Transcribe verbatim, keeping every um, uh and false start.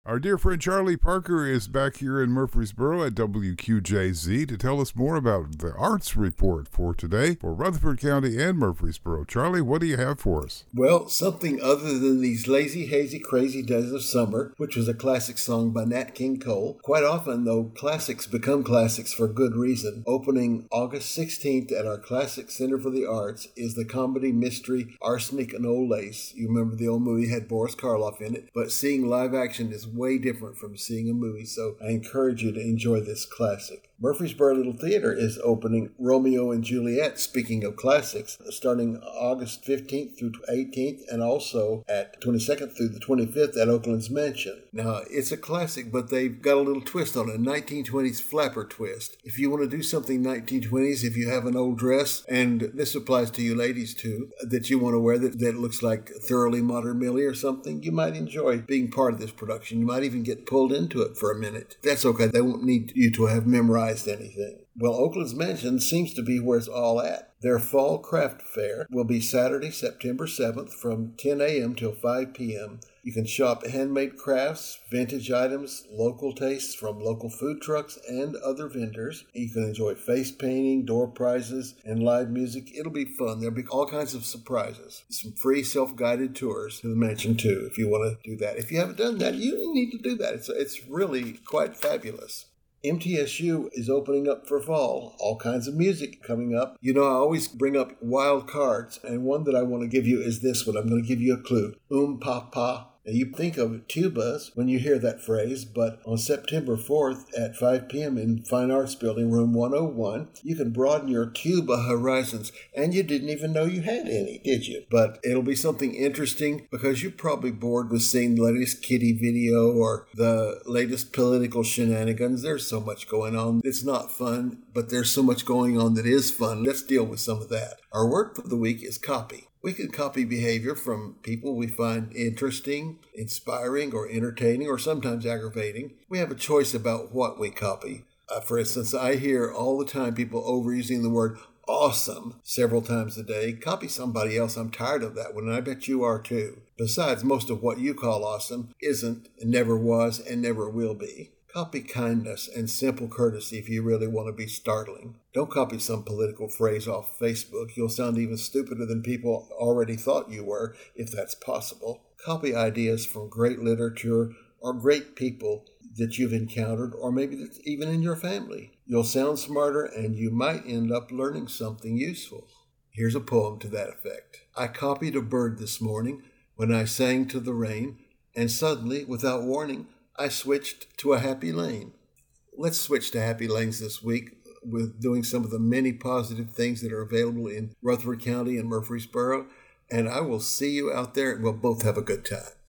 Our dear friend Charlie Parker is back here in Murfreesboro at W Q J Z to tell us more about the arts report for today for Rutherford County and Murfreesboro. Charlie, what do you have for us? Well, something other than these lazy, hazy, crazy days of summer, which was a classic song by Nat King Cole. Quite often, though, classics become classics for good reason. Opening August sixteenth at our Classic Center for the Arts is the comedy mystery Arsenic and Old Lace. You remember the old movie had Boris Karloff in it, but seeing live action is way different from seeing a movie, so I encourage you to enjoy this classic. Murfreesboro Little Theater is opening Romeo and Juliet, speaking of classics, starting August fifteenth through eighteenth, and also at twenty-second through the twenty-fifth at Oakland's Mansion. Now, it's a classic, but they've got a little twist on it, a nineteen twenties flapper twist. If you want to do something nineteen twenties, if you have an old dress, and this applies to you ladies too, that you want to wear that, that looks like Thoroughly Modern Millie or something, you might enjoy being part of this production. You might even get pulled into it for a minute. That's okay. They won't need you to have memorized anything. Well, Oakland's Mansion seems to be where it's all at. Their Fall Craft Fair will be Saturday, September seventh from ten a.m. till five p.m. You can shop handmade crafts, vintage items, local tastes from local food trucks and other vendors. You can enjoy face painting, door prizes, and live music. It'll be fun. There'll be all kinds of surprises. Some free self-guided tours to the mansion, too, if you want to do that. If you haven't done that, you need to do that. It's, it's really quite fabulous. M T S U is opening up for fall. All kinds of music coming up. You know, I always bring up wild cards, and one that I want to give you is this one. I'm going to give you a clue. Um pa pa. Now, you think of tubas when you hear that phrase, but on September fourth at five p.m. in Fine Arts Building, room one oh one, you can broaden your tuba horizons, and you didn't even know you had any, did you? But it'll be something interesting because you're probably bored with seeing the latest Kitty video or the latest political shenanigans. There's so much going on. It's not fun, but there's so much going on that is fun. Let's deal with some of that. Our word for the week is copy. We can copy behavior from people we find interesting, inspiring, or entertaining, or sometimes aggravating. We have a choice about what we copy. Uh, for instance, I hear all the time people overusing the word awesome several times a day. Copy somebody else. I'm tired of that one, and I bet you are too. Besides, most of what you call awesome isn't, never was, and never will be. Copy kindness and simple courtesy if you really want to be startling. Don't copy some political phrase off Facebook. You'll sound even stupider than people already thought you were, if that's possible. Copy ideas from great literature or great people that you've encountered, or maybe that's even in your family. You'll sound smarter, and you might end up learning something useful. Here's a poem to that effect. I copied a bird this morning when I sang to the rain, and suddenly, without warning, I switched to a happy lane. Let's switch to happy lanes this week with doing some of the many positive things that are available in Rutherford County and Murfreesboro. And I will see you out there, and we'll both have a good time.